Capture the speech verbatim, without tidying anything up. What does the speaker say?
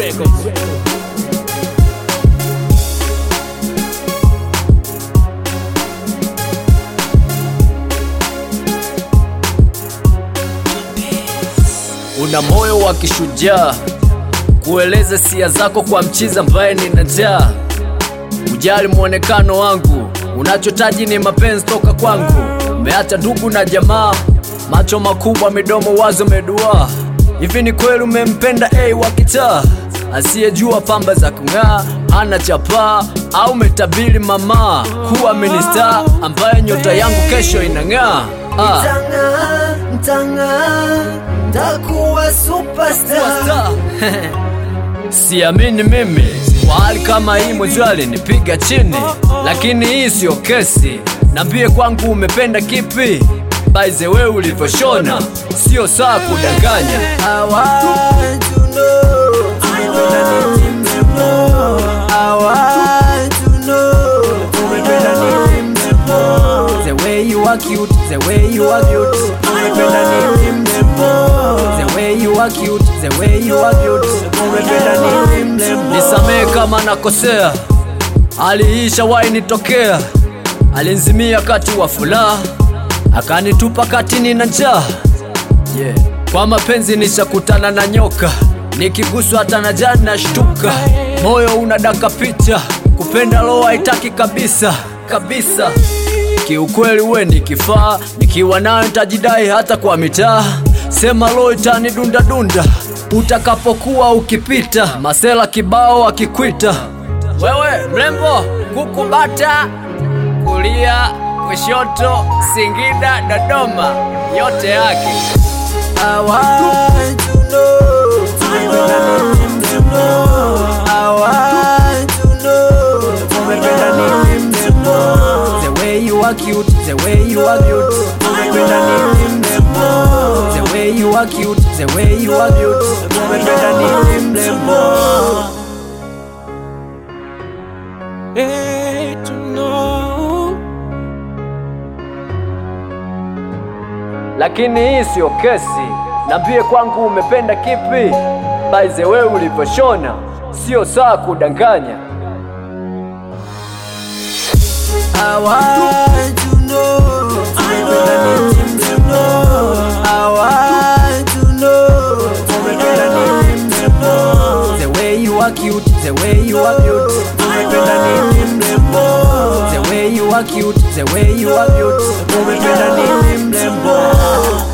Records. Una moyo wa kishujaa, kueleza hisia zako kwa mchiza ambaye nina njaa. Ujali muonekano wangu, unachotaji ni mapenzi toka kwangu. Umeacha ndugu na jamaa, macho makubwa, midomo wazo medua. Hivi ni kweli umempenda A wa kitaa, asiyejua pamba za kung'aa, ana chapa au metabili mama kuwa minister ambaye nyota yangu kesho inang'aa. Ah. Mtanga, mtanga, takuwa superstar. Siamini mimi kwa hali kama hii, mojali nipiga chini, lakini hii sio kesi. Nambie kwangu umependa kipi? By the way ulivyoshona, sio saa kudanganya. I want to know, I want to know, I want to know, I want to know. The way you are cute, the way you are cute, I want to know. The way you are cute, the way you are cute, I want to know. Nisamehe kama nakosea, aliisha wahi nitokea. Alinzimia kati wa furaha, akanitupa kati nina njaa. Yeah. Kwa mapenzi nishakutana na nyoka, nikiguswa hata na jana nashtuka. Moyo unadaka picha, kupenda roho haitaki kabisa kabisa. Kiukweli we ni kifaa, nikiwa nayo nitajidai hata kwa mitaa. Sema roho itani dunda dunda, utakapokuwa ukipita. Masela kibao akikwita, wewe mrembo kukubata. Kulia, kushoto, Singida, Dodoma, yote yake. I want to know, I want to know, I want to know, I want to know. The way you are cute, the way you are cute, I want to know. The way you are cute, the way you are cute, I want to know. Hey, to know. Lakini hii sio kesi. Nambie kwangu umependa kipi? By the way ulivyoshona, sio saa kudanganya. I want to know, I want to know, I want to know, I want to know. The way you are cute, the way you are cute, I want to know. The way you are cute, the way you are cute, I want to know.